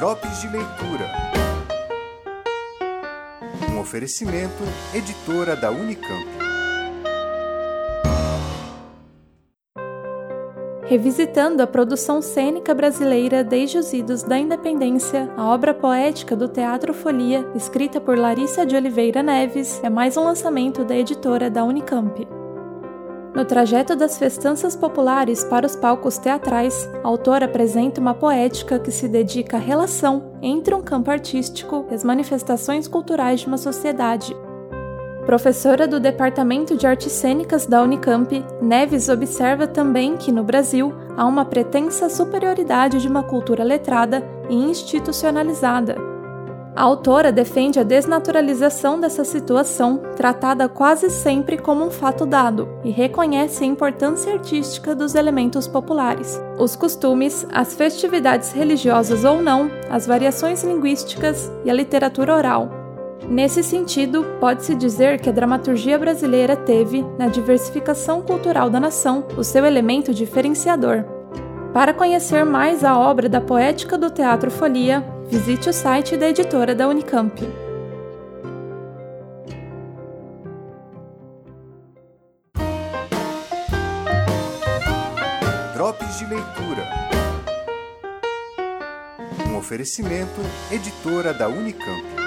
Drops de Leitura. Um oferecimento, editora da Unicamp. Revisitando a produção cênica brasileira desde os idos da independência, a obra poética do Teatro Folia, escrita por Larissa de Oliveira Neves, é mais um lançamento da editora da Unicamp. No trajeto das festanças populares para os palcos teatrais, a autora apresenta uma poética que se dedica à relação entre um campo artístico e as manifestações culturais de uma sociedade. Professora do Departamento de Artes Cênicas da Unicamp, Neves observa também que, no Brasil, há uma pretensa superioridade de uma cultura letrada e institucionalizada. A autora defende a desnaturalização dessa situação, tratada quase sempre como um fato dado, e reconhece a importância artística dos elementos populares, os costumes, as festividades religiosas ou não, as variações linguísticas e a literatura oral. Nesse sentido, pode-se dizer que a dramaturgia brasileira teve, na diversificação cultural da nação, o seu elemento diferenciador. Para conhecer mais a obra da poética do Teatro Folia, visite o site da editora da Unicamp. Drops de Leitura. Um oferecimento, editora da Unicamp.